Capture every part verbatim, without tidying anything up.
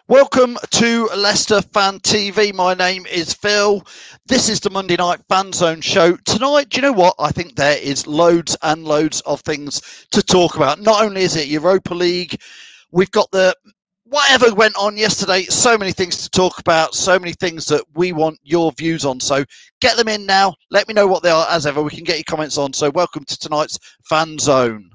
Welcome to Leicester Fan T V. My name is Phil. This is the Monday Night Fan Zone show. Tonight, do you know what? I think there is loads and loads of things to talk about. Not only is it Europa League, we've got the whatever went on yesterday. So many things to talk about, so many things that we want your views on. So get them in now. Let me know what they are. As ever, we can get your comments on. So welcome to tonight's Fan Zone.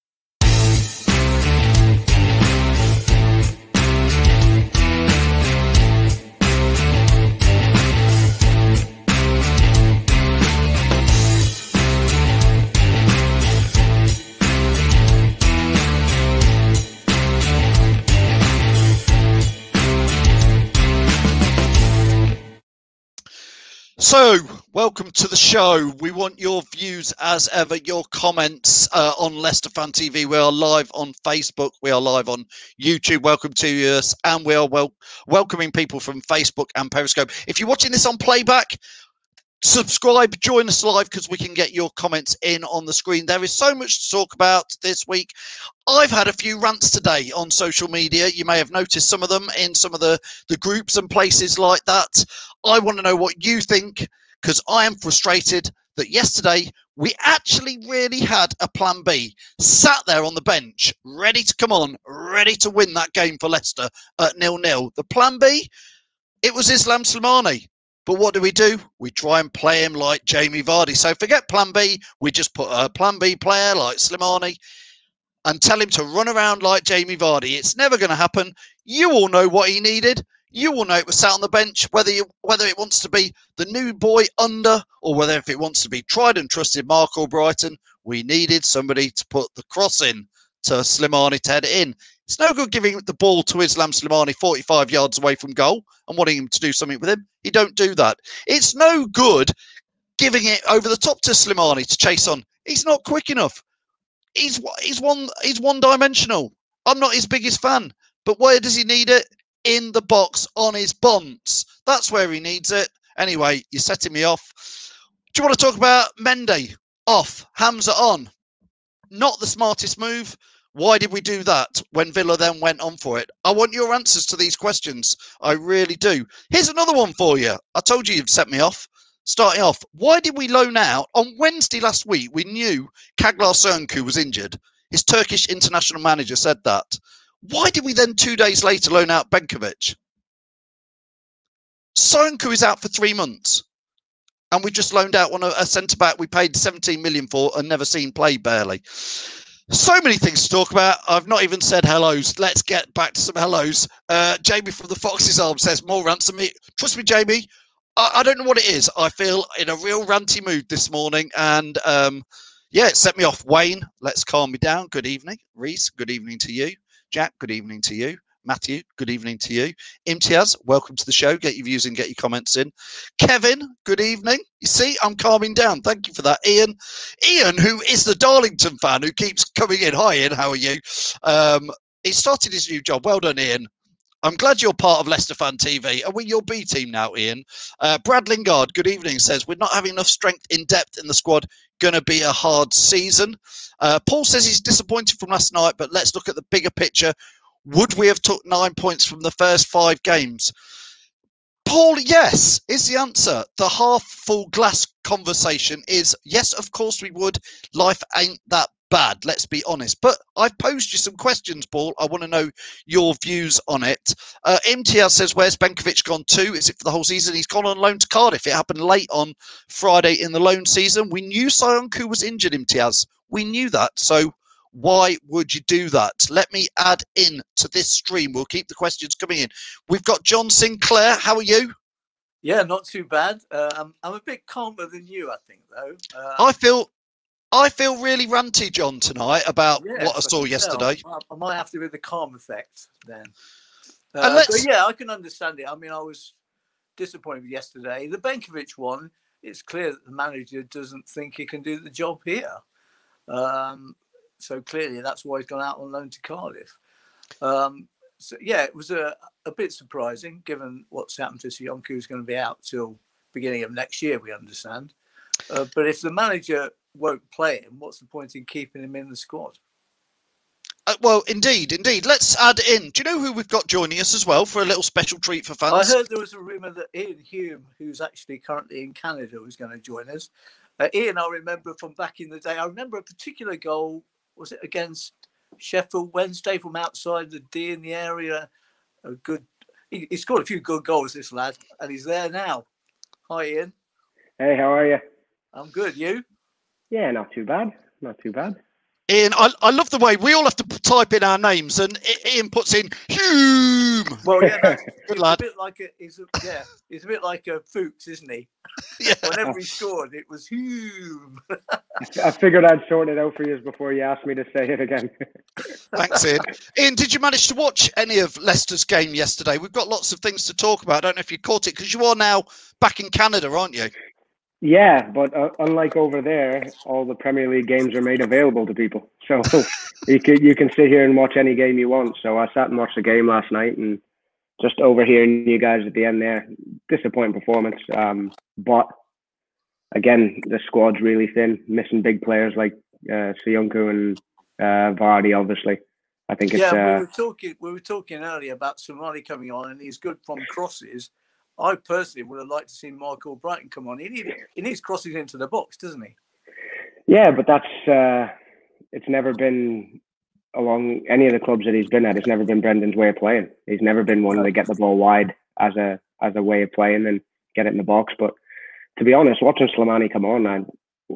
So, welcome to the show. We want your views as ever, your comments uh, on Leicester Fan T V. We are live on Facebook. We are live on YouTube. Welcome to us. And we are wel- welcoming people from Facebook and Periscope. If you're watching this on playback, subscribe, join us live because we can get your comments in on the screen. There is so much to talk about this week. I've had a few rants today on social media. You may have noticed some of them in some of the, the groups and places like that. I want to know what you think because I am frustrated that yesterday we actually really had a plan B, sat there on the bench, ready to come on, ready to win that game for Leicester at nil nil. The plan B, it was Islam Slimani. But what do we do? We try and play him like Jamie Vardy. So forget plan B. We just put a plan B player like Slimani and tell him to run around like Jamie Vardy. It's never going to happen. You all know what he needed. You all know it was sat on the bench, whether you, whether it wants to be the new boy under or whether if it wants to be tried and trusted Mark Albrighton. We needed somebody to put the cross in to Slimani to head it in. It's no good giving the ball to Islam Slimani forty-five yards away from goal and wanting him to do something with him. You don't do that. It's no good giving it over the top to Slimani to chase on. He's not quick enough. He's he's one he's one-dimensional. I'm not his biggest fan. But where does he need it? In the box on his bonds. That's where he needs it. Anyway, you're setting me off. Do you want to talk about Mendy? Off. Hamza on. Not the smartest move. Why did we do that when Villa then went on for it? I want your answers to these questions. I really do. Here's another one for you. I told you you'd set me off. Starting off, why did we loan out? On Wednesday last week, we knew Kaglar Soyuncu was injured. His Turkish international manager said that. Why did we then two days later loan out Benkovic? Soyuncu is out for three months. And we just loaned out one a centre-back we paid seventeen million for and never seen play barely. So many things to talk about. I've not even said hellos. Let's get back to some hellos. Uh, Jamie from the Fox's Arm says, more rants than me. Trust me, Jamie, I, I don't know what it is. I feel in a real ranty mood this morning. And um, yeah, it set me off. Wayne, let's calm me down. Good evening. Reese, good evening to you. Jack, good evening to you. Matthew, good evening to you. Imtiaz, welcome to the show. Get your views and get your comments in. Kevin, good evening. You see, I'm calming down. Thank you for that. Ian, Ian, who is the Darlington fan who keeps coming in. Hi, Ian. How are you? Um, he started his new job. Well done, Ian. I'm glad you're part of Leicester Fan T V. Are we your B team now, Ian? Uh, Brad Lingard, good evening, says, we're not having enough strength in depth in the squad. Going to be a hard season. Uh, Paul says he's disappointed from last night, but let's look at the bigger picture. Would we have took nine points from the first five games? Paul, yes, is the answer. The half full glass conversation is, yes, of course we would. Life ain't that bad, let's be honest. But I've posed you some questions, Paul. I want to know your views on it. Uh, M T L says, where's Benkovic gone to? Is it for the whole season? He's gone on loan to Cardiff. It happened late on Friday in the loan season. We knew Soyuncu was injured, M T L. We knew that. So why would you do that? Let me add in to this stream. We'll keep the questions coming in. We've got John Sinclair. How are you? Yeah, not too bad. Uh, I'm, I'm a bit calmer than you, I think, though. Uh, I feel I feel really ranty, John, tonight about yes, what I saw I yesterday. I, I might have to be the calm effect then. And Uh, let's- but yeah, I can understand it. I mean, I was disappointed with yesterday. The Benkovic one, it's clear that the manager doesn't think he can do the job here. Um, so clearly that's why he's gone out on loan to Cardiff. Um, so yeah, it was a, a bit surprising given what's happened to Soyuncu, who's going to be out till beginning of next year, we understand. Uh, but if the manager won't play him, what's the point in keeping him in the squad? Uh, well, indeed, indeed. Let's add in. Do you know who we've got joining us as well for a little special treat for fans? I heard there was a rumour that Ian Hume, who's actually currently in Canada, was going to join us. Uh, Ian, I remember from back in the day. I remember a particular goal. Was it against Sheffield Wednesday from outside the D in the area? A good. He, he scored a few good goals, this lad, and he's there now. Hi, Ian. Hey, how are you? I'm good. You? Yeah, not too bad. Not too bad. Ian, I, I love the way we all have to type in our names, and Ian puts in Hume. Well, yeah, that's, good he's lad. a bit like a, he's a, yeah, he's a bit like a Fuchs, isn't he? Yeah. Whenever he scored, it was Hume. I figured I'd sort it out for you before you asked me to say it again. Thanks, Ian. Ian, did you manage to watch any of Leicester's game yesterday? We've got lots of things to talk about. I don't know if you caught it, because you are now back in Canada, aren't you? Yeah, but uh, unlike over there, all the Premier League games are made available to people. So you can you can sit here and watch any game you want. So I sat and watched the game last night, and just overhearing you guys at the end there, disappointing performance. Um, but again, the squad's really thin, missing big players like uh, Soyuncu and uh, Vardy. Obviously, I think it's. Yeah, uh, we were talking. We were talking earlier about Somali coming on, and he's good from crosses. I personally would have liked to see Michael Brighton come on. He needs, he needs crosses into the box, doesn't he? Yeah, but that's uh, it's never been along any of the clubs that he's been at. It's never been Brendan's way of playing. He's never been one to get the ball wide as a as a way of playing and get it in the box. But to be honest, watching Slimani come on, and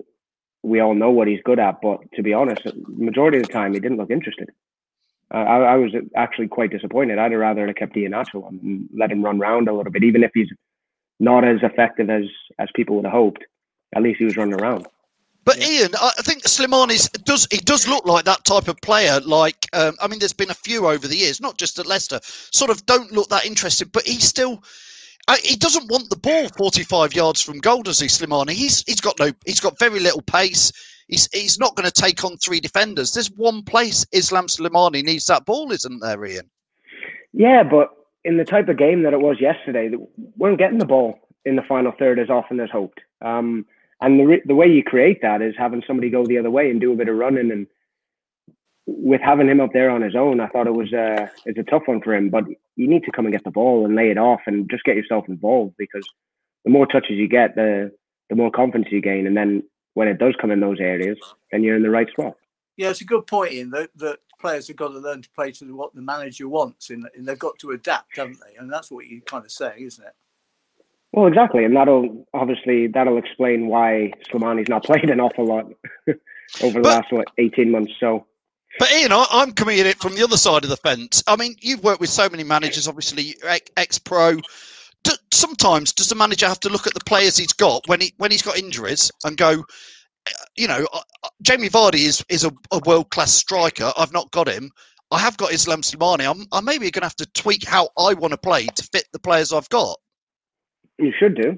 we all know what he's good at. But to be honest, majority of the time he didn't look interested. Uh, I, I was actually quite disappointed. I'd have rather have kept Iheanacho and let him run around a little bit, even if he's not as effective as as people would have hoped. At least he was running around. But yeah. Ian, I think Slimani's does he does look like that type of player. Like, um, I mean, there's been a few over the years, not just at Leicester, sort of don't look that interested. But he's still, uh, he doesn't want the ball forty-five yards from goal, does he, Slimani? He's he's got no, he's got very little pace. He's he's not going to take on three defenders. There's one place Islam Slimani needs that ball, isn't there, Ian? Yeah, but in the type of game that it was yesterday, we weren't getting the ball in the final third as often as hoped. Um, and the the way you create that is having somebody go the other way and do a bit of running. And with having him up there on his own, I thought it was a it's a tough one for him. But you need to come and get the ball and lay it off and just get yourself involved, because the more touches you get, the the more confidence you gain, and then when it does come in those areas, then you're in the right spot. Yeah, it's a good point, Ian, that, that players have got to learn to play to what the manager wants, and, and they've got to adapt, haven't they? And that's what you kind of say, isn't it? Well, exactly. And that'll obviously, that'll explain why Slimani's not played an awful lot over the but, last, what, eighteen months. So. But Ian, I, I'm coming at it from the other side of the fence. I mean, you've worked with so many managers, obviously, ex-pro. Do, sometimes does the manager have to look at the players he's got when he when he's got injuries and go, you know, uh, Jamie Vardy is is a, a world class striker. I've not got him. I have got Islam Slimani. I'm I'm maybe going to have to tweak how I want to play to fit the players I've got. You should do.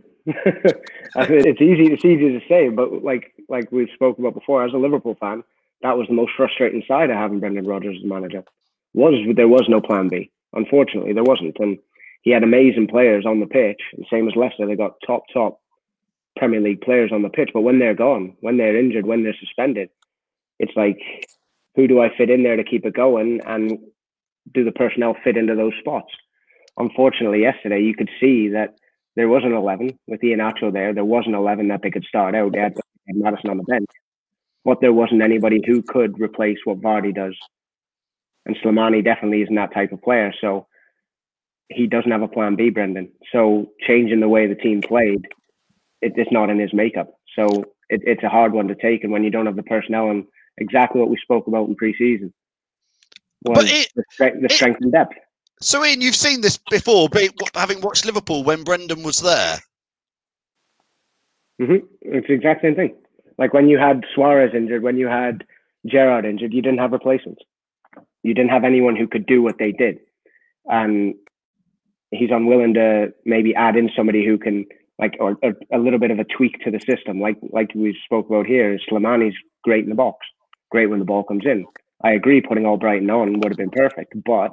I mean, it's easy. It's easy to say, but like like we've spoken about before, as a Liverpool fan, that was the most frustrating side of having Brendan Rodgers as manager. Was there was no plan B? Unfortunately, there wasn't, and he had amazing players on the pitch. And same as Leicester, they got top, top Premier League players on the pitch. But when they're gone, when they're injured, when they're suspended, it's like, who do I fit in there to keep it going? And do the personnel fit into those spots? Unfortunately, yesterday, you could see that there was an eleven with Iheanacho there. There was an eleven that they could start out. They had Maddison on the bench. But there wasn't anybody who could replace what Vardy does. And Slimani definitely isn't that type of player. So he doesn't have a plan B, Brendan. So changing the way the team played, it, it's not in his makeup. So it, it's a hard one to take. And when you don't have the personnel, and exactly what we spoke about in pre-season, was it, the, strength, the it, strength and depth. So Ian, you've seen this before, but having watched Liverpool when Brendan was there. Mm-hmm. It's the exact same thing. Like when you had Suarez injured, when you had Gerrard injured, you didn't have replacements. You didn't have anyone who could do what they did. And he's unwilling to maybe add in somebody who can, like, or, or a little bit of a tweak to the system. Like like we spoke about here, Slimani's great in the box, great when the ball comes in. I agree, putting Albrighton on would have been perfect, but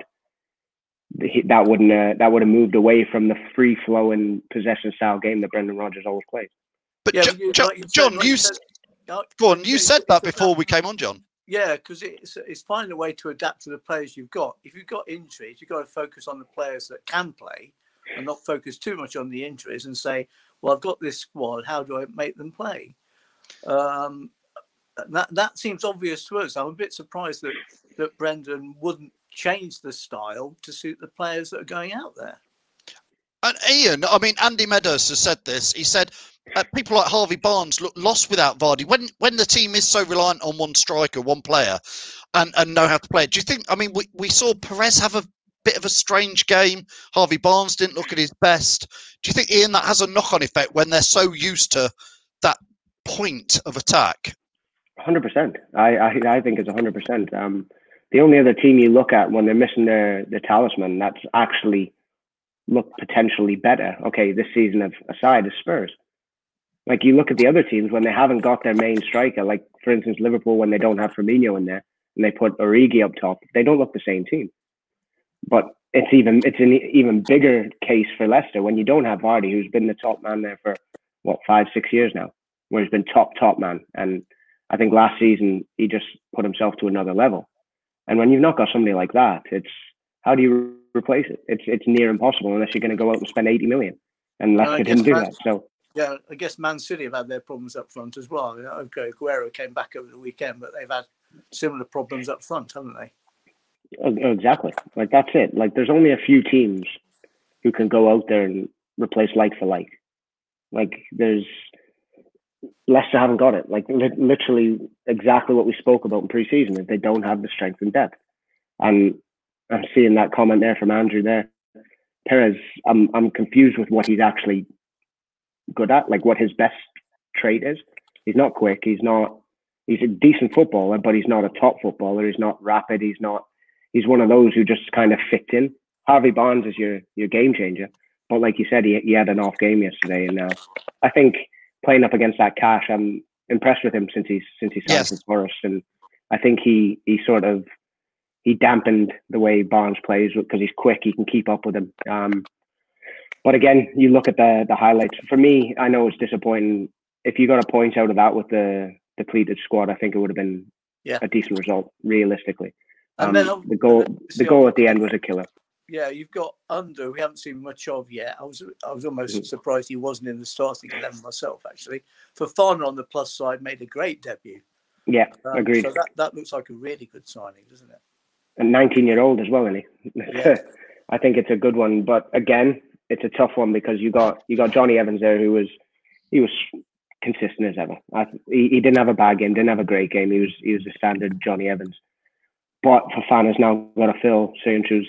that wouldn't uh, that would have moved away from the free flowing possession style game that Brendan Rodgers always plays. But yeah, jo- jo- like you John, said, like you said, go on. You said that before we came on, John. Yeah, because it's it's finding a way to adapt to the players you've got. If you've got injuries, you've got to focus on the players that can play and not focus too much on the injuries and say, well, I've got this squad, how do I make them play? Um, that that seems obvious to us. I'm a bit surprised that, that Brendan wouldn't change the style to suit the players that are going out there. And Ian, I mean, Andy Meadows has said this. He said, uh, people like Harvey Barnes look lost without Vardy. When when the team is so reliant on one striker, one player, and, and know how to play it, do you think, I mean, we, we saw Perez have a bit of a strange game. Harvey Barnes didn't look at his best. Do you think, Ian, that has a knock-on effect when they're so used to that point of attack? one hundred percent. I, I, I think it's one hundred percent. Um, the only other team you look at when they're missing their, their talisman that's actually look potentially better, okay, this season of aside, is Spurs. Like, you look at the other teams when they haven't got their main striker, like, for instance, Liverpool, when they don't have Firmino in there and they put Origi up top, they don't look the same team. But it's even it's an even bigger case for Leicester when you don't have Vardy, who's been the top man there for, what, five, six years now, where he's been top, top man. And I think last season he just put himself to another level. And when you've not got somebody like that, it's how do you replace it? It's it's near impossible unless you're going to go out and spend eighty million. And Leicester no, didn't do Man, that. So yeah, I guess Man City have had their problems up front as well. Okay, Aguero came back over the weekend, but they've had similar problems up front, haven't they? Exactly. Like, that's it. Like, there's only a few teams who can go out there and replace like for like. Like, there's Leicester haven't got it. Like, li- literally exactly what we spoke about in pre-season is they don't have the strength and depth. And I'm seeing that comment there from Andrew there. Perez, I'm I'm confused with what he's actually good at, like what his best trait is. He's not quick. He's not. He's a decent footballer, but he's not a top footballer. He's not rapid. He's not. He's one of those who just kind of fit in. Harvey Barnes is your your game changer, but like you said, he he had an off game yesterday, and now I think playing up against that Cash, I'm impressed with him since he's since he signed Yes. with Forest, and I think he he sort of he dampened the way Barnes plays because he's quick. He can keep up with him. Um, but again, you look at the the highlights. For me, I know it's disappointing. If you got a point out of that with the depleted squad, I think it would have been yeah. a decent result, realistically. And Um, then um, the goal, and the goal at the end was a killer. Yeah, you've got Under, we haven't seen much of yet. I was I was almost Mm. surprised he wasn't in the starting eleven myself, actually. Fofana on the plus side made a great debut. Yeah, Um, agreed. So that, that looks like a really good signing, doesn't it? And nineteen year old as well, isn't he? Yeah. I think it's a good one, but again, it's a tough one because you got you got Johnny Evans there, who was he was consistent as ever. I, he, he didn't have a bad game, didn't have a great game. He was he was a standard Johnny Evans. But Fofana's now got to fill Söyüncü's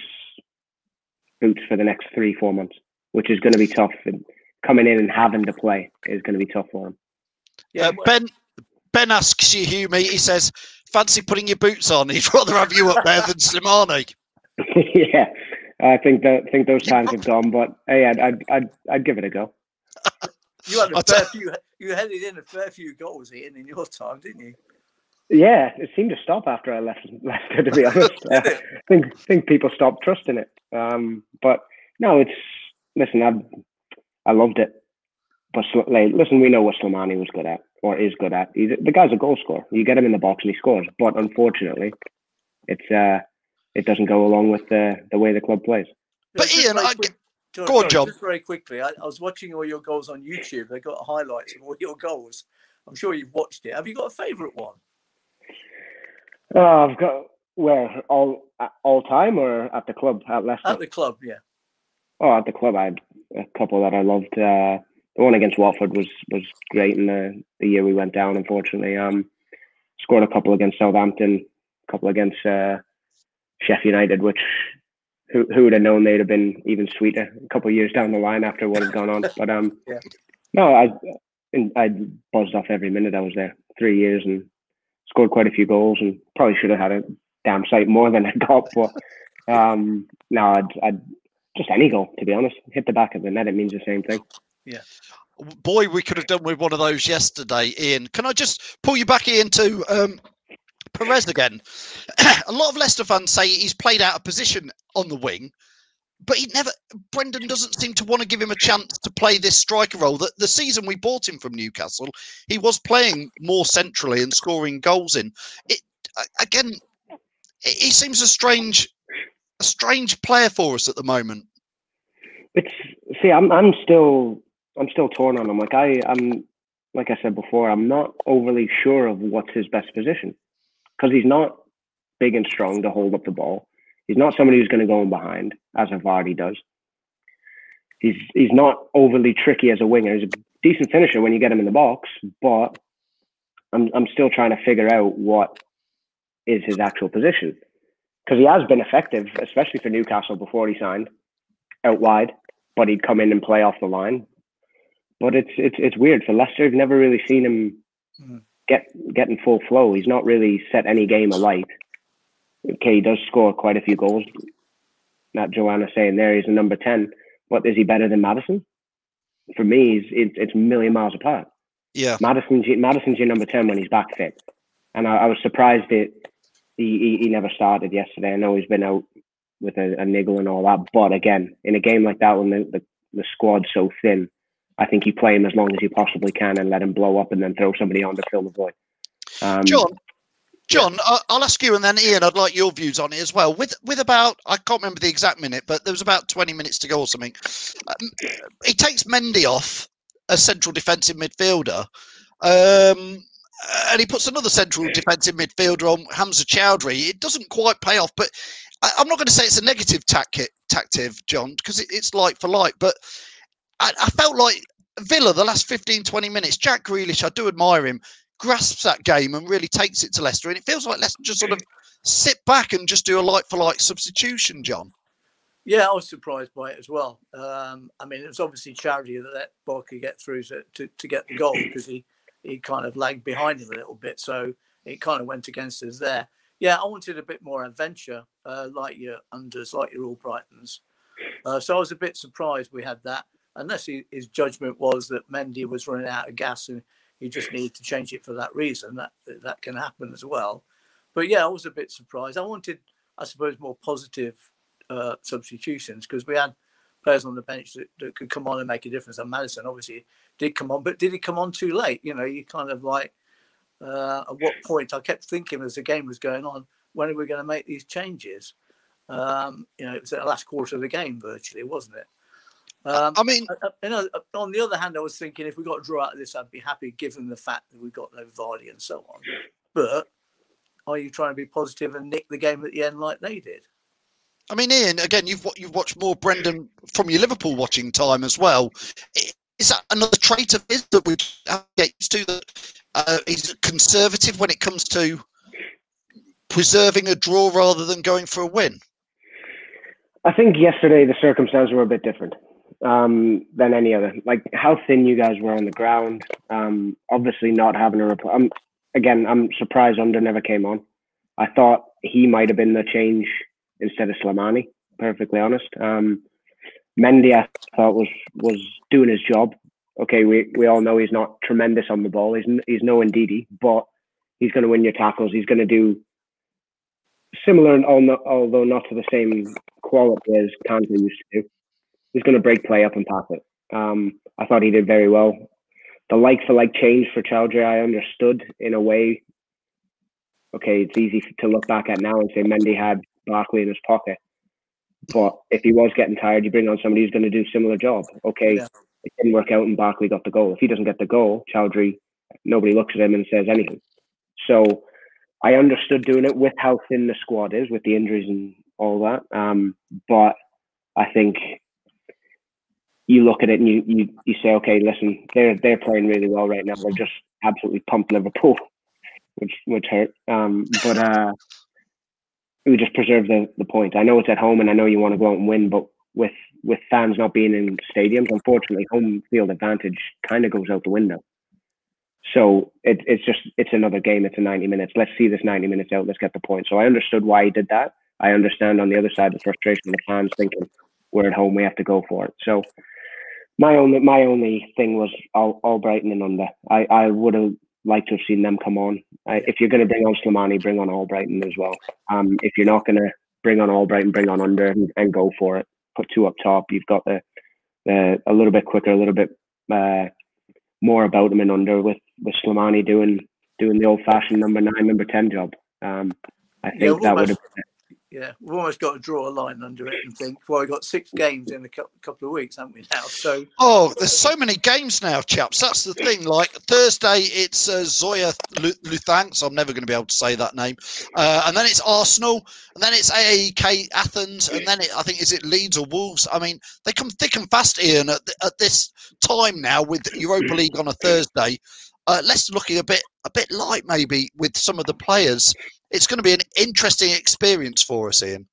boots for the next three, four months, which is going to be tough. And coming in and having to play is going to be tough for him. Yeah, Uh, Ben Ben asks you, Hugh, me, he says, fancy putting your boots on? He'd rather have you up there than Slimani. Yeah, I think that think those times have gone. But hey, I'd I'd I'd, I'd give it a go. you had a I'll fair tell- few. You headed in a fair few goals, Ian, in your time, didn't you? Yeah, it seemed to stop after I left Leicester, to be honest. Uh, Did it? I think think people stopped trusting it. Um, but no, it's listen. I I loved it. But Sl- like, listen, we know what Slimani was good at or is good at. He's, the guy's a goal scorer. You get him in the box and he scores. But unfortunately, it's uh, it doesn't go along with the the way the club plays. But just Ian, very I quick- John, go on, sorry, John. Just very quickly, I, I was watching all your goals on YouTube. They got highlights of all your goals. I'm sure you've watched it. Have you got a favourite one? Oh, I've got where all all time or at the club at Leicester. At the club, yeah. Oh, at the club, I had a couple that I loved. Uh, the one against Watford was was great in the, the year we went down, unfortunately. Um, scored a couple against Southampton, a couple against uh, Sheffield United, which who who would have known they'd have been even sweeter a couple of years down the line after what had gone on. But um, Yeah. no, I I buzzed off every minute I was there. Three years and scored quite a few goals, and probably should have had a damn sight more than I got. But um, no, I'd, I'd just any goal, to be honest. Hit the back of the net, it means the same thing. Boy, we could have done with one of those yesterday, Ian. Can I just pull you back, Ian, to um, Perez again? A lot of Leicester fans say he's played out of position on the wing, but he never. Brendan doesn't seem to want to give him a chance to play this striker role. That the season we bought him from Newcastle, he was playing more centrally and scoring goals in. It, again, he seems a strange, a strange player for us at the moment. It's see, I'm I'm still I'm still torn on him. Like I I'm like I said before, I'm not overly sure of what's his best position because he's not big and strong to hold up the ball. He's not somebody who's going to go in behind as a Vardy does. He's he's not overly tricky as a winger. He's a decent finisher when you get him in the box, but I'm I'm still trying to figure out what is his actual position because he has been effective, especially for Newcastle before he signed out wide, but he'd come in and play off the line. But it's it's it's weird for Leicester. I've never really seen him mm. get get in full flow. He's not really set any game alight. Okay, he does score quite a few goals. That Joanna's saying there, he's a number ten. But is he better than Maddison? For me, he's, it, it's a million miles apart. Yeah, Maddison's Maddison's your number ten when he's back fit, and I, I was surprised that he, he he never started yesterday. I know he's been out with a, a niggle and all that, but again, in a game like that when the, the, the squad's so thin, I think you play him as long as you possibly can and let him blow up and then throw somebody on to fill the void. Um, John, John, yeah. I'll ask you and then Ian, I'd like your views on it as well. With with about, I can't remember the exact minute, but there was about twenty minutes to go or something. Um, he takes Mendy off, a central defensive midfielder, um, and he puts another central defensive midfielder on Hamza Chowdhury. It doesn't quite pay off, but I, I'm not going to say it's a negative tactic, tactic John, because it, it's like for like, but I, I felt like Villa, the last fifteen, twenty minutes, Jack Grealish, I do admire him, grasps that game and really takes it to Leicester. And it feels like Leicester just sort of sit back and just do a like-for-like substitution, John. Yeah, I was surprised by it as well. Um, I mean, it was obviously Chowdhury that let Barkley get through to, to, to get the goal because he, he kind of lagged behind him a little bit. So it kind of went against us there. Yeah, I wanted a bit more adventure, uh, like your unders, like your Albrightons. Uh, so I was a bit surprised we had that. Unless he, his judgment was that Mendy was running out of gas and he just needed to change it for that reason. That that can happen as well. But yeah, I was a bit surprised. I wanted, I suppose, more positive uh, substitutions because we had players on the bench that, that could come on and make a difference. And Maddison obviously did come on, but did he come on too late? You know, you kind of like, uh, at what point? I kept thinking as the game was going on, when are we going to make these changes? Um, you know, it was at the last quarter of the game virtually, wasn't it? Um, I mean, you know, on the other hand, I was thinking if we got a draw out of this, I'd be happy given the fact that we got no Vardy and so on. But are you trying to be positive and nick the game at the end like they did? I mean, Ian, again, you've you've watched more Brendan from your Liverpool watching time as well. Is that another trait of his that we have to get used to? That uh, he's conservative when it comes to preserving a draw rather than going for a win. I think yesterday the circumstances were a bit different. Um, than any other, like how thin you guys were on the ground. Um, obviously not having a reply. Um, again, I'm surprised Under never came on. I thought he might have been the change instead of Slimani. Perfectly honest. Um, Mendy, I thought was was doing his job. Okay, we we all know he's not tremendous on the ball. He's he's no Ndidi, but he's going to win your tackles. He's going to do similar, although not to the same quality as Kante used to do. He's going to break play up and pass it. Um, I thought he did very well. The like-for-like change for Chowdhury, I understood in a way. Okay, it's easy to look back at now and say Mendy had Barkley in his pocket. But if he was getting tired, you bring on somebody who's going to do a similar job. Okay, yeah. It didn't work out and Barkley got the goal. If he doesn't get the goal, Chowdhury, nobody looks at him and says anything. So I understood doing it with how thin the squad is, with the injuries and all that. Um, but I think you look at it and you, you, you say, okay, listen, they're they're playing really well right now. They're just absolutely pumped Liverpool, which which hurt. Um, but uh, we just preserve the, the point. I know it's at home and I know you want to go out and win, but with with fans not being in stadiums, unfortunately, home field advantage kind of goes out the window. So it, it's just it's another game. It's a ninety minutes. Let's see this ninety minutes out. Let's get the point. So I understood why he did that. I understand on the other side the frustration of the fans thinking we're at home, we have to go for it. So. My only my only thing was all, Albrighton and Under. I, I would have liked to have seen them come on. I, if you're going to bring on Slimani, bring on Albrighton as well. Um, if you're not going to bring on Albrighton, bring on Under and, and go for it. Put two up top. You've got the, the a little bit quicker, a little bit uh, more about them in Under with, with Slimani doing doing the old fashioned number nine, number ten job. Um, I think Yeah, that almost, would have. Yeah, we've almost got to draw a line under it and think, well, we've got six games in a couple of weeks, haven't we now? So, oh, there's so many games now, chaps. That's the thing. Like Thursday, it's uh, Zoya Luthanks. I'm never going to be able to say that name. Uh, and then it's Arsenal, and then it's A A E K Athens, and then it, I think is it Leeds or Wolves. I mean, they come thick and fast, Ian, at, at this time now with Europa League on a Thursday. Uh, Leicester looking a bit a bit light maybe with some of the players. It's going to be an interesting experience for us, Ian.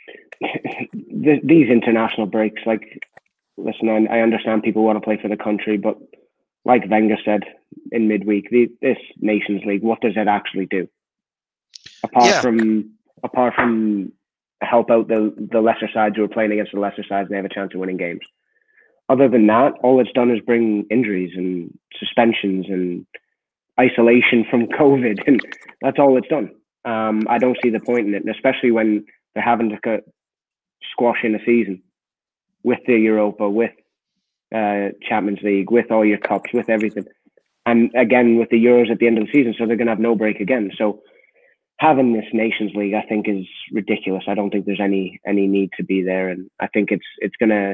These international breaks, like, listen, I, I understand people want to play for the country, but like Wenger said in midweek, the, this Nations League, what does it actually do? Apart yeah. from apart from help out the the lesser sides who are playing against the lesser sides, and they have a chance of winning games. Other than that, all it's done is bring injuries and suspensions and isolation from COVID, and that's all it's done. Um, I don't see the point in it, and especially when they're having to cut, squash in a season with the Europa, with uh, Champions League, with all your cups, with everything. And again, with the Euros at the end of the season, so they're going to have no break again. So having this Nations League, I think, is ridiculous. I don't think there's any any need to be there, and I think it's it's gonna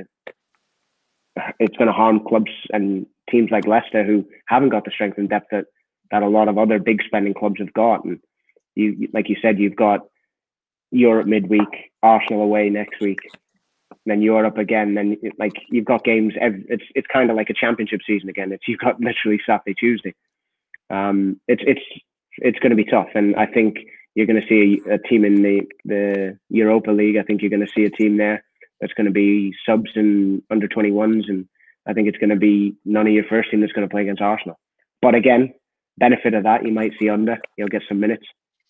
it's gonna harm clubs and teams like Leicester who haven't got the strength and depth that that a lot of other big spending clubs have got. And you, like you said, you've got Europe midweek, Arsenal away next week, then Europe again. Then like you've got games. Every, it's it's kind of like a championship season again. It's you've got literally Saturday, Tuesday. Um, it's it's it's going to be tough, and I think you're going to see a, a team in the the Europa League. I think you're going to see a team there that's going to be subs and under twenty-ones, and I think it's going to be none of your first team that's going to play against Arsenal. But again, benefit of that, you might see under. You'll get some minutes.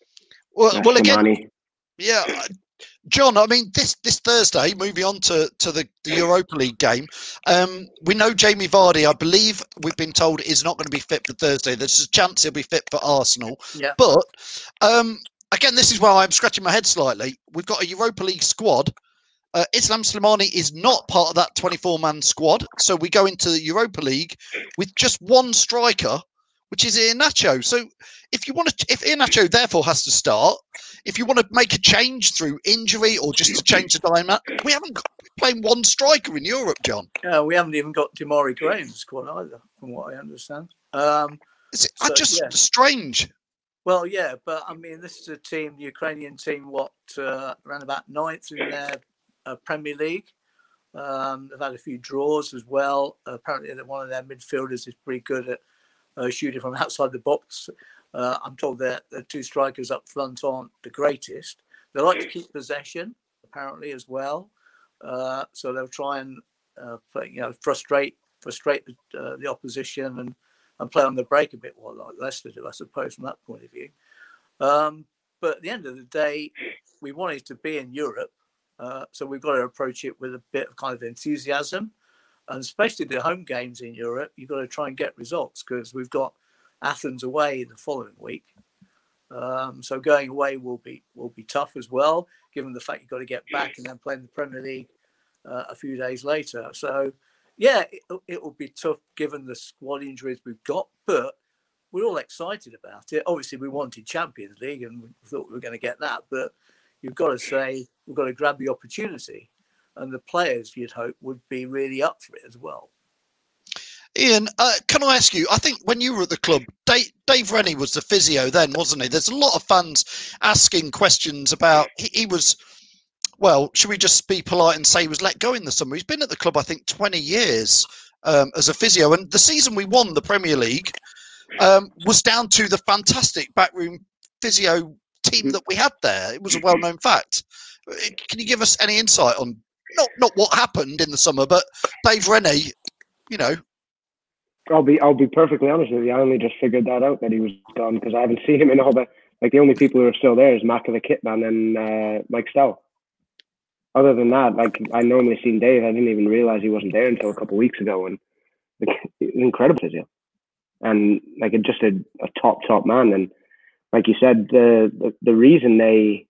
Well, uh, well again. Money. Yeah, John, I mean, this, this Thursday, moving on to, to the, the Europa League game, um, we know Jamie Vardy, I believe we've been told, is not going to be fit for Thursday. There's a chance he'll be fit for Arsenal. Yeah. But, um, again, this is where I'm scratching my head slightly. We've got a Europa League squad. Uh, Islam Slimani is not part of that twenty-four man squad. So we go into the Europa League with just one striker, which is Iheanacho. So if you want to, if Iheanacho therefore has to start, if you want to make a change through injury or just to change the dynamic, we haven't got playing one striker in Europe, John. Yeah, we haven't even got Demari Gray in the squad either, from what I understand. Um, is it, so, I just yeah. strange. Well, yeah, but I mean, this is a team, the Ukrainian team, what uh, around about ninth in their uh, Premier League. Um, they've had a few draws as well. Uh, apparently, one of their midfielders is pretty good at uh, shooting from outside the box. Uh, I'm told that the two strikers up front aren't the greatest. They like to keep possession, apparently, as well. Uh, so they'll try and uh, play, you know, frustrate frustrate the, uh, the opposition and, and play on the break a bit, more like Leicester do, I suppose, from that point of view. Um, but at the end of the day, we wanted to be in Europe, uh, so we've got to approach it with a bit of kind of enthusiasm. And especially the home games in Europe, you've got to try and get results because we've got Athens away the following week. Um, so going away will be will be tough as well, given the fact you've got to get back and then play in the Premier League uh, a few days later. So, yeah, it, it will be tough given the squad injuries we've got, but we're all excited about it. Obviously, we wanted Champions League and we thought we were going to get that, but you've got to say we've got to grab the opportunity. And the players, you'd hope, would be really up for it as well. Ian, uh, can I ask you, I think when you were at the club, Dave, Dave Rennie was the physio then, wasn't he? There's a lot of fans asking questions about, he, he was, well, should we just be polite and say he was let go in the summer? He's been at the club, I think, twenty years um, as a physio. And the season we won the Premier League um, was down to the fantastic backroom physio team that we had there. It was a well-known fact. Can you give us any insight on Not not what happened in the summer, but Dave Rennie, you know. I'll be I'll be perfectly honest with you. I only just figured that out that he was gone because I haven't seen him in all the like the only people who are still there is Mac of the Kitman and uh, Mike Stell. Other than that, like I normally seen Dave, I didn't even realize he wasn't there until a couple of weeks ago, and like, incredible physio, and like just a, a top top man. And like you said, the the, the reason they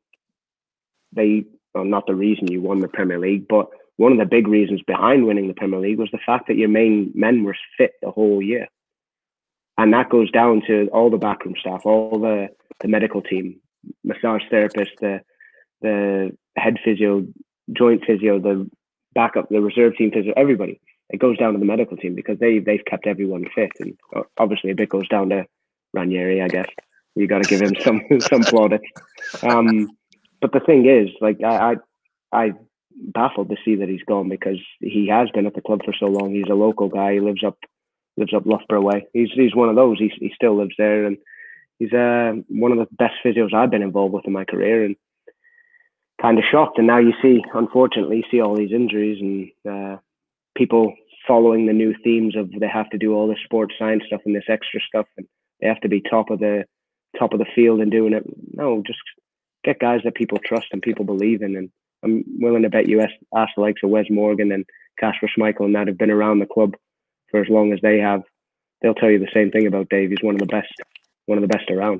they well, not the reason you won the Premier League, but one of the big reasons behind winning the Premier League was the fact that your main men were fit the whole year. And that goes down to all the backroom staff, all the, the medical team, massage therapist, the the head physio, joint physio, the backup, the reserve team physio, everybody. It goes down to the medical team because they they've kept everyone fit, and obviously a bit goes down to Ranieri, I guess. You got to give him some some plaudits. Um, but the thing is, like I, I I baffled to see that he's gone because he has been at the club for so long. He's a local guy. He lives up lives up Loughborough way. He's he's one of those. He he still lives there, and he's uh one of the best physios I've been involved with in my career, and kind of shocked. And now you see, unfortunately, you see all these injuries and uh, people following the new themes of they have to do all this sports science stuff and this extra stuff, and they have to be top of the top of the field and doing it. No, just get guys that people trust and people believe in. And I'm willing to bet you ask the likes of Wes Morgan and Kasper Schmeichel and that have been around the club for as long as they have. They'll tell you the same thing about Dave. He's one of the best, one of the best around.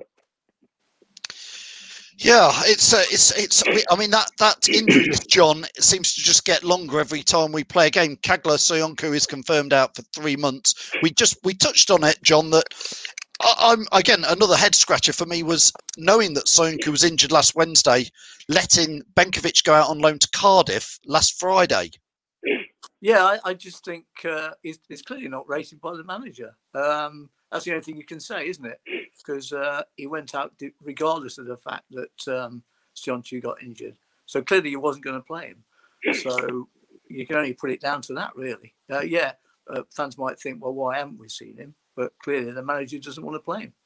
Yeah, it's uh, it's it's. I mean that that injury, John, it seems to just get longer every time we play a game. Kagler Soyuncu is confirmed out for three months. We just we touched on it, John. That I, I'm again another head scratcher for me was knowing that Soyuncu was injured last Wednesday, letting Benkovic go out on loan to Cardiff last Friday. Yeah, I, I just think uh, it's, it's clearly not rated by the manager. Um, that's the only thing you can say, isn't it? Because uh, he went out regardless of the fact that um, Soyuncu got injured. So clearly he wasn't going to play him. So you can only put it down to that, really. Uh, yeah, uh, fans might think, well, why haven't we seen him? But clearly the manager doesn't want to play him.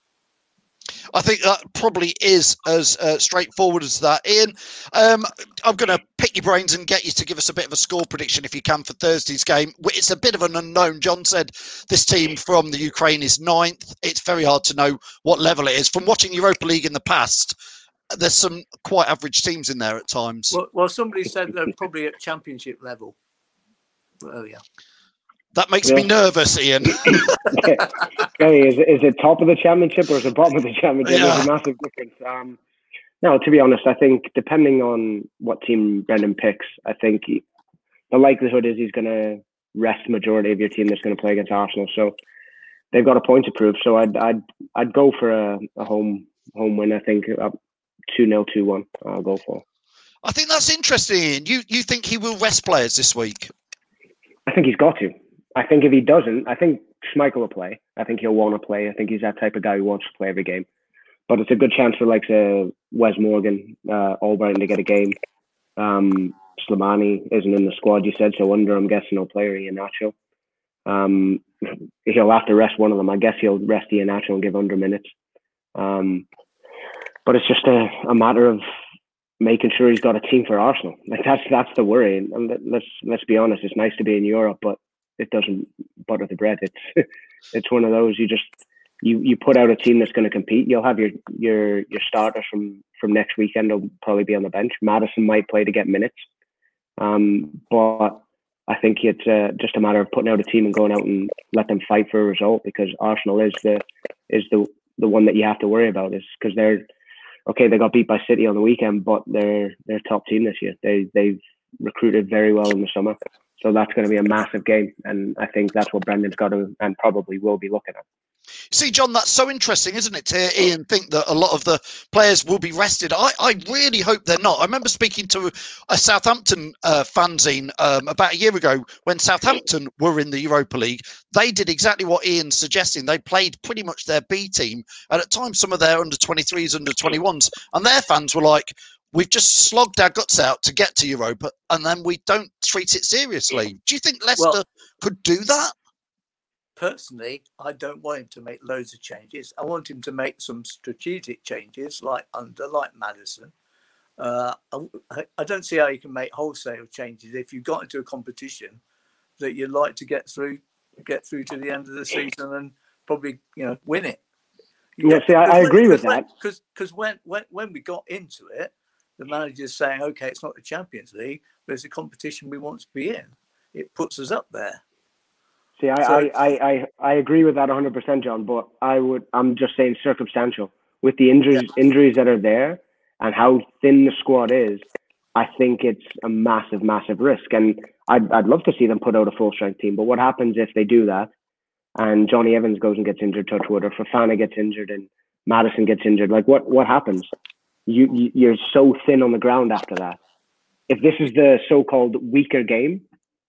I think that probably is as uh, straightforward as that. Ian, um, I'm going to pick your brains and get you to give us a bit of a score prediction if you can for Thursday's game. It's a bit of an unknown. John said this team from the Ukraine is ninth. It's very hard to know what level it is. From watching Europa League in the past, there's some quite average teams in there at times. Well, well somebody said they're probably at championship level earlier. That makes yeah. me nervous, Ian. Hey, is, is it top of the championship or is it bottom of the championship? Yeah. There's a massive difference. Um, no, to be honest, I think depending on what team Brendan picks, I think he, the likelihood is he's going to rest the majority of your team that's going to play against Arsenal. So they've got a point to prove. So I'd I'd I'd go for a, a home home win. I think two nil, two one. I'll go for. I think that's interesting, Ian. You you think he will rest players this week? I think he's got to. I think if he doesn't, I think Schmeichel will play. I think he'll want to play. I think he's that type of guy who wants to play every game. But it's a good chance for like uh, Wes Morgan, uh, Albrighton to get a game. Um, Slimani isn't in the squad, you said, so under, I'm guessing he'll play Iheanacho. Um, he'll have to rest one of them. I guess he'll rest Iheanacho and give under minutes. Um, but it's just a, a matter of making sure he's got a team for Arsenal. Like that's that's the worry. And let's let's be honest, it's nice to be in Europe, but it doesn't butter the bread. It's it's one of those you just you you put out a team that's going to compete. You'll have your your your starters from from next weekend. They'll probably be on the bench. Maddison might play to get minutes, um, but I think it's uh, just a matter of putting out a team and going out and let them fight for a result, because Arsenal is the is the the one that you have to worry about, is because they're okay. They got beat by City on the weekend, but they're they're top team this year. They they've recruited very well in the summer. So that's going to be a massive game. And I think that's what Brendan's got to and probably will be looking at. See, John, that's so interesting, isn't it, to hear Ian think that a lot of the players will be rested. I, I really hope they're not. I remember speaking to a Southampton uh, fanzine um, about a year ago when Southampton were in the Europa League. They did exactly what Ian's suggesting. They played pretty much their B team, and at times some of their under twenty-threes, under twenty-ones, and their fans were like, we've just slogged our guts out to get to Europa, and then we don't treat it seriously. Do you think Leicester well, could do that? Personally, I don't want him to make loads of changes. I want him to make some strategic changes, like under, like Maddison. Uh, I, I don't see how you can make wholesale changes if you've got into a competition that you'd like to get through, get through to the end of the season and probably, you know, win it. You yeah, know, see, I, I agree when, with when, that. Because because when, when when we got into it, the manager's saying, okay, it's not the Champions League, but it's a competition we want to be in. It puts us up there. See, I, so, I, I, I, I agree with that one hundred percent, John, but I would, I'm just saying circumstantial. With the injuries yeah. injuries that are there and how thin the squad is, I think it's a massive, massive risk. And I'd, I'd love to see them put out a full-strength team, but what happens if they do that and Johnny Evans goes and gets injured, touch wood, or Fofana gets injured and Maddison gets injured? Like, what, what happens? you, you you're so thin on the ground after that. If this is the so-called weaker game,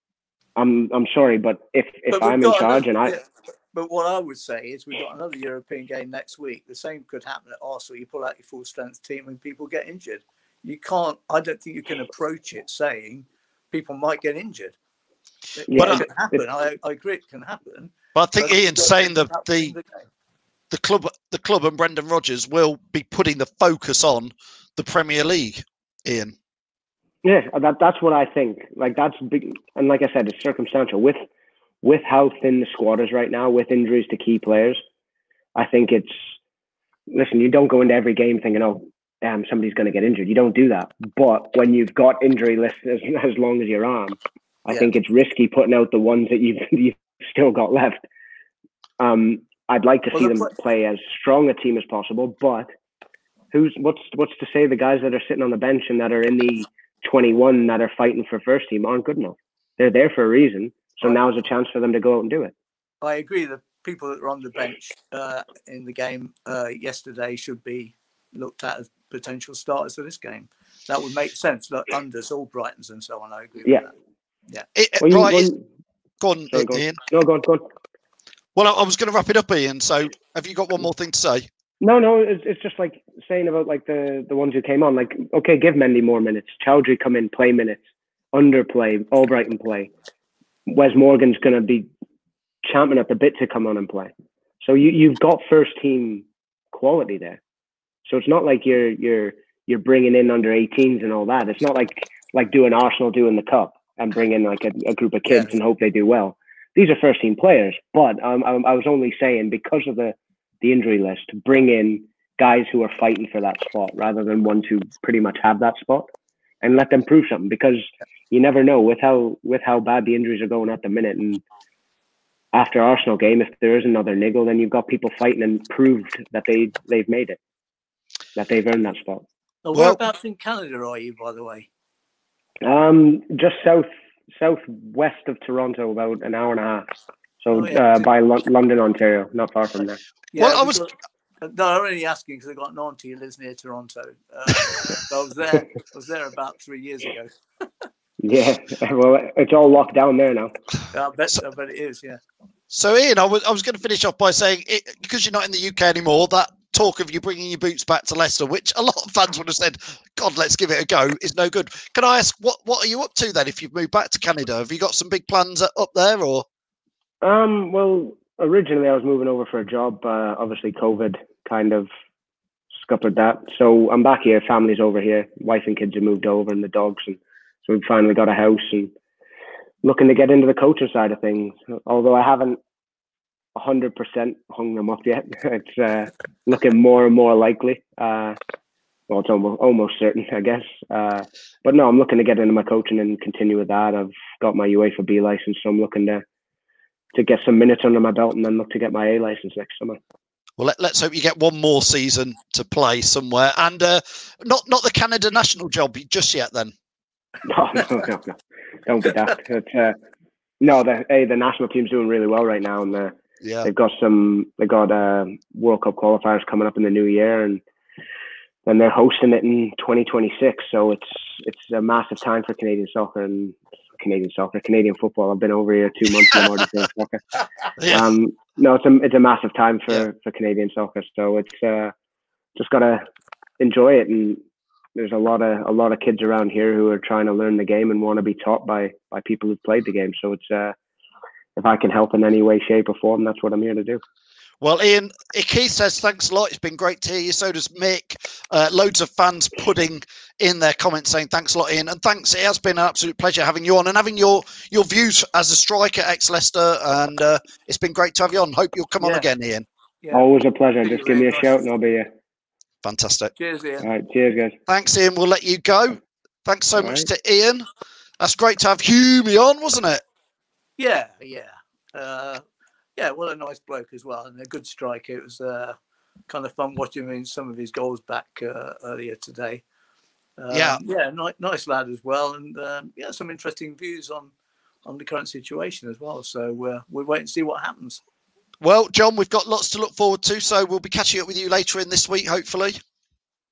I'm I'm sorry, but if if But we've I'm in got charge another- and I, yeah, but what I would say is we've got another European game next week. The same could happen at Arsenal. You pull out your full strength team and people get injured. You can't. I don't think you can approach it saying people might get injured. It, Yeah, it can it- happen. I, I agree, it can happen. But I think but Ian's saying that that the wins the game. the club, the club, and Brendan Rodgers will be putting the focus on the Premier League. Ian, yeah, that that's what I think. Like that's big, and like I said, it's circumstantial with with how thin the squad is right now, with injuries to key players. I think it's listen. You don't go into every game thinking, "Oh, damn, somebody's going to get injured." You don't do that. But when you've got injury lists as, as long as your arm, I Yeah. think it's risky putting out the ones that you've you've still got left. Um, I'd like to Well, see the them pla- play as strong a team as possible, but who's what's what's to say the guys that are sitting on the bench and that are in the twenty-one that are fighting for first team aren't good enough? They're there for a reason, so Right. now's a chance for them to go out and do it. I agree. The people that were on the bench uh, in the game uh, yesterday should be looked at as potential starters for this game. That would make sense. Like unders, all Brightons and so on. I agree Yeah. with that. it, Well, you- right? well, it- go on, sorry, go on. Ian. No, go on, go on. Well, I, I was going to wrap it up, Ian. So, have you got one more thing to say? No, no, it's, it's just like saying about like the, the ones who came on. Like, okay, give Mendy more minutes. Chowdhury come in, play minutes. Underplay, Albrighton play. Wes Morgan's going to be champing at the bit to come on and play. So you you've got first team quality there. So it's not like you're you're you're bringing in under eighteens and all that. It's not like like doing Arsenal doing the cup and bring in like a, a group of kids Yes. and hope they do well. These are first team players, but um, I, I was only saying because of the the injury list, bring in guys who are fighting for that spot rather than ones who pretty much have that spot, and let them prove something, because you never know with how with how bad the injuries are going at the minute. And after Arsenal game, if there is another niggle, then you've got people fighting and proved that they they've made it, that they've earned that spot. Well, Well- whereabouts in Canada are you, by the way? Um, just south southwest of Toronto, about an hour and a half. So Oh, yeah. uh, by Lo- London, Ontario, not far from there. Well, I was- because- No, I'm only asking because I got an auntie who lives near Toronto. Uh, so I was there. I was there about three years ago. Yeah, well, it's all locked down there now. I bet. So- I bet it is. Yeah. So, Ian, I was I was going to finish off by saying it, because you're not in the U K anymore, that talk of you bringing your boots back to Leicester, which a lot of fans would have said, "God, let's give it a go," is no good. Can I ask what what are you up to then? If you've moved back to Canada, have you got some big plans up there, or? Um, well, originally I was moving over for a job. Uh, obviously, COVID kind of scuppered that. So I'm back here. Family's over here. Wife and kids have moved over, and the dogs, and so we've finally got a house and looking to get into the coaching side of things. Although I haven't one hundred percent hung them up yet. It's uh, looking more and more likely. Uh, well, it's almost almost certain, I guess. Uh, but no, I'm looking to get into my coaching and continue with that. I've got my UEFA B license, so I'm looking to to get some minutes under my belt and then look to get my A license next summer. Well, let, let's hope you get one more season to play somewhere, and uh, not not the Canada national job just yet. Then, No, no, no, no. Don't be that. It's, uh, no, the hey, the national team's doing really well right now, and the, yeah, they've got some. They got uh, World Cup qualifiers coming up in the new year, and then they're hosting it in twenty twenty-six. So it's it's a massive time for Canadian soccer and Canadian soccer, Canadian football. I've been over here two months and I'm already playing soccer. yeah. Um, no, it's a it's a massive time for, Yeah. for Canadian soccer. So it's uh, just gotta enjoy it. And there's a lot of a lot of kids around here who are trying to learn the game and want to be taught by by people who've played the game. So it's uh, if I can help in any way, shape, or form, that's what I'm here to do. Well, Ian, Keith says thanks a lot. It's been great to hear you. So does Mick. Uh, loads of fans putting in their comments saying thanks a lot, Ian. And thanks. It has been an absolute pleasure having you on and having your your views as a striker, ex-Leicester. And uh, it's been great to have you on. Hope you'll come on Yeah. again, Ian. Yeah. Always a pleasure. Thank Just you give me a very shout much. and I'll be here. Fantastic. Cheers, Ian. All right, cheers, guys. Thanks, Ian. We'll let you go. Thanks so All much right. to Ian. That's great to have Hume on, wasn't it? Yeah, yeah, uh, yeah. What a nice bloke as well, and a good striker. It was uh, kind of fun watching him in some of his goals back uh, earlier today. Um, Yeah. yeah, ni- nice lad as well, and um, yeah, some interesting views on on the current situation as well. So uh, we'll wait and see what happens. Well, John, we've got lots to look forward to, so we'll be catching up with you later in this week, hopefully.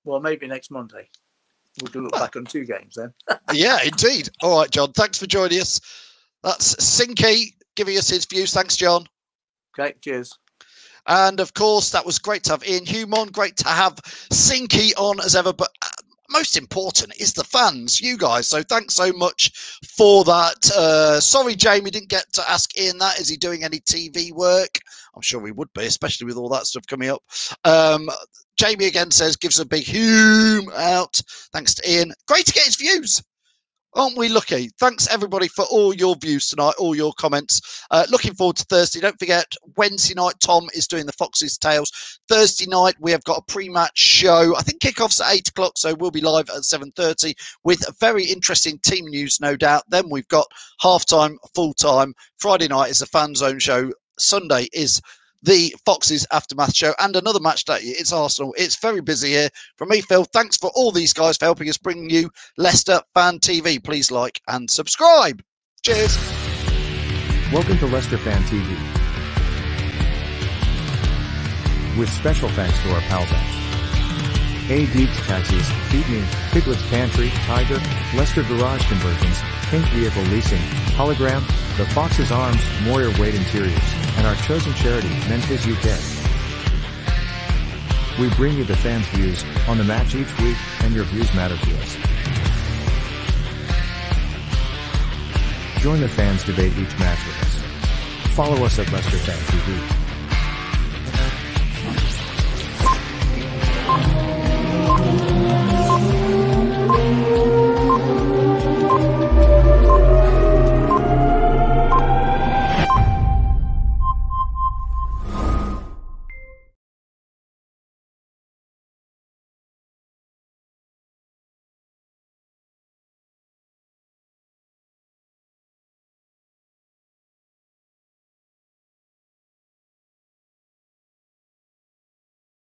Well, maybe next Monday. We can look back on two games then. Yeah, indeed. All right, John. Thanks for joining us. That's Sinky giving us his views. Thanks, John. Okay, cheers. And of course, that was great to have Ian Hume on. Great to have Sinky on as ever. But most important is the fans, you guys. So thanks so much for that. Uh, sorry, Jamie didn't get to ask Ian that. Is he doing any T V work? I'm sure he would be, especially with all that stuff coming up. Um, Jamie again says, gives a big Hume out. Thanks to Ian. Great to get his views. Aren't we lucky? Thanks, everybody, for all your views tonight, all your comments. Uh, looking forward to Thursday. Don't forget, Wednesday night, Tom is doing the Fox's Tales. Thursday night, we have got a pre-match show. I think kickoff's at eight o'clock, so we'll be live at seven thirty with very interesting team news, no doubt. Then we've got half-time, full-time. Friday night is the Fan Zone show. Sunday is the Foxes Aftermath show and another match day. It's Arsenal. It's very busy here. From me, Phil, thanks for all these guys for helping us bring you Leicester Fan T V. Please like and subscribe. Cheers. Welcome to Leicester Fan T V. With special thanks to our pals at A. Deeks Taxis, Feed Me, Piglet's Pantry, Tiger, Leicester Garage Conversions, Pink Vehicle Leasing, Hologram, The Fox's Arms, Moyer Wade Interiors, and our chosen charity, Memphis U K. We bring you the fans' views on the match each week, and your views matter to us. Join the fans' debate each match with us. Follow us at Leicester Fan T V.